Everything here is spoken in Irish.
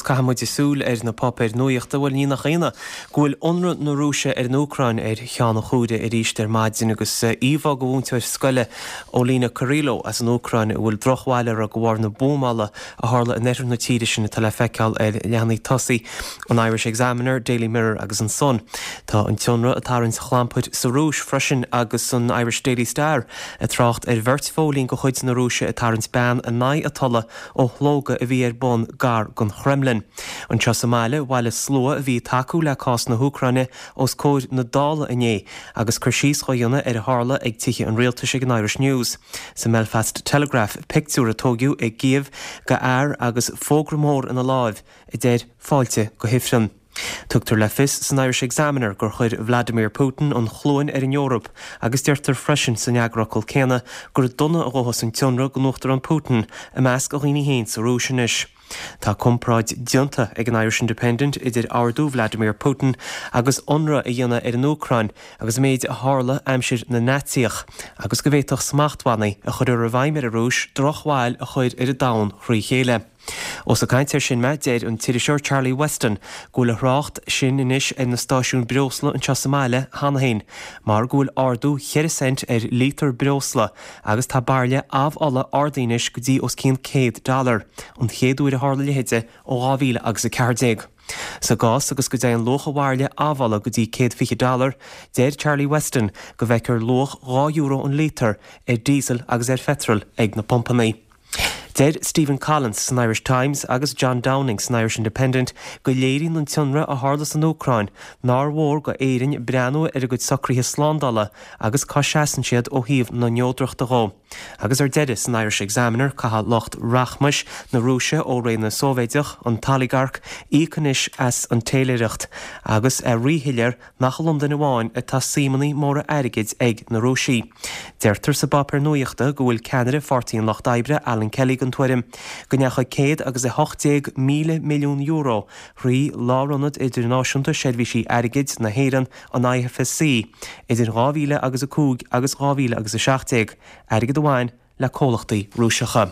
cahamid súl na papir nuochta bhfuil ní nach chéine gúil onra na Rúise an Ucrain cheanna chúide ríiste maidzin agus íomh gohúnteir scoile ó lína Carrillo as an Ucrain bhfuil drochháile a gohhar na bómála a hála a netar na tíide sin na tala feiceáil leannaí tosaí an Irish Examiner, Daily Mirror agus an Sun. Tá an tionra a tarann sa chlampuid sa Rúis freisin agus an Irish Daily Star a trácht bhirtfólín go chuid na Rúise a tarann ban a naid a tolla ó hlóga a bhí bon gar gon Kremlin. An tro Somália bhile slua a bhí taú le cás na Ucraine os cóid na dála iné agus chuirsís choionna a hála ag tithe an réaltaise an Irish News. Sa Belfast Telegraph pictiúr a tógiú ag gíomh go air agus fógramór in a láimh I déad fáilte go hifran. Tugtar le fis san Irish Examiner gur chuid Vladimir Putin an chlóin in Europa agus deirtar freisin san neagrachail céanna gur donna a ghóthas an tionra go nuachtar an Putin a measc a rií héin sa Rúisianis. Tá compráid dianta ag an Irish Independent idir ardú Vladimir Putin agus onra a dhéanana an Ucrain agus méid a hála aimsir na Naziach agus go bhéadach smachthainna a chud ar a bhaimir a Rúis drochháil a chuid ar a dán chrí chéile. Os a caiintear sin me déad an tíiriseoir Charlie Weston gúil a thrácht sin inis na stáisiún Breosla an Somália hána hain, mar gúil ardú $0.00 ar lítar Breosla agus tá barle ábhalla ardínis go dtí os $100 an chéadúir a hála lehéide ó 2000 agus a 40. Sa gás agus go dé an loch a bhairle ábhalla go dtí $150, déir Charlie Weston go bheicear loch €2 an lítar ar diesel agus ar fetrol ag na pompaní. Dead Stephen Collins san Irish Times agus John Downing san Irish Independent go léirín an tionra a hálas an Ucrain nar mhór go éirin breanú ar a go socríthe slándala agus cáseasan siad ó híomh na neodracht ará. Agus ar dead san Irish Examiner caha locht rachmas na Rúise ó ré na Sóvéideach an taligarch ícanis as an téileireacht agus a rihiilear nach London amháin a tá símaní móra airigid ag na Rúisií. Deirtar sa bapar nuochta go bhfuil Canada fortíon locht daibre Alan Kelly tuairim gonneacha céad agus €80 million rí lárannad idirnáisiúnta seilbhísí airigid na héireann an IFSC idir 2000 agus a 5 agus 2000 agus a 70 airigid amháin le cólachtaí Rúiseacha.